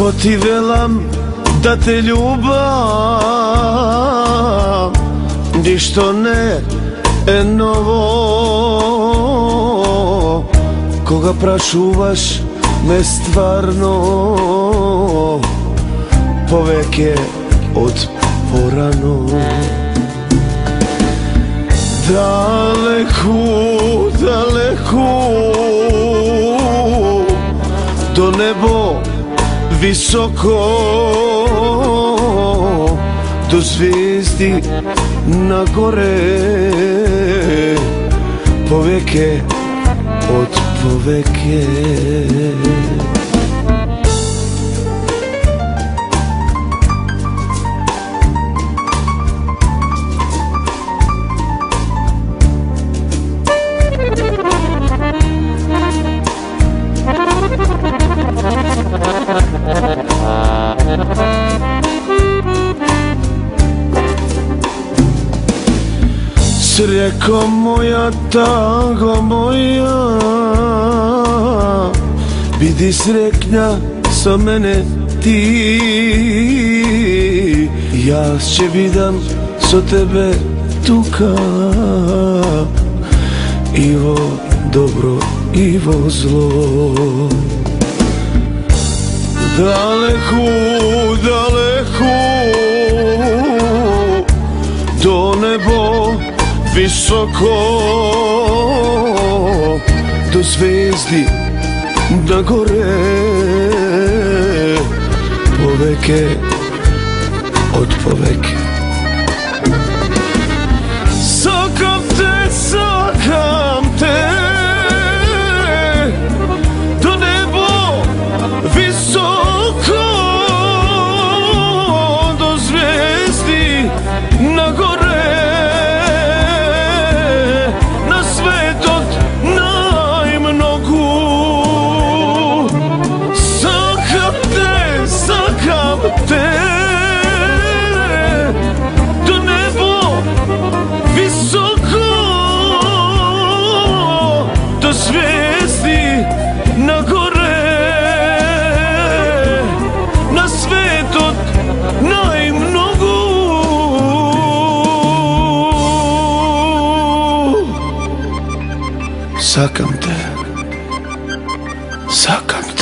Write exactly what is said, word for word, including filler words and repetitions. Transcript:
Ko ti velam da te ljubam, ništo ne e novo. Koga prašuvaš me stvarno, poveke od porano. Daleku, daleku, do nebo visoko, do zvijezdi na gore, poveke od poveke. Sreko moja, tango moja, bidi sreknja sa mene ti. Ja će bidam so tebe tuka, ivo dobro, ivo zlo. Daleku, daleku, do nebo visoko, do zvezdi na gore, poveke od poveke. Sakam te, sakam te, do nebo visoko, do zvezdi na gore. Do nebo visoko, do zvijezdi na gore, na svet od najmnogu. Sakam te, sakam te.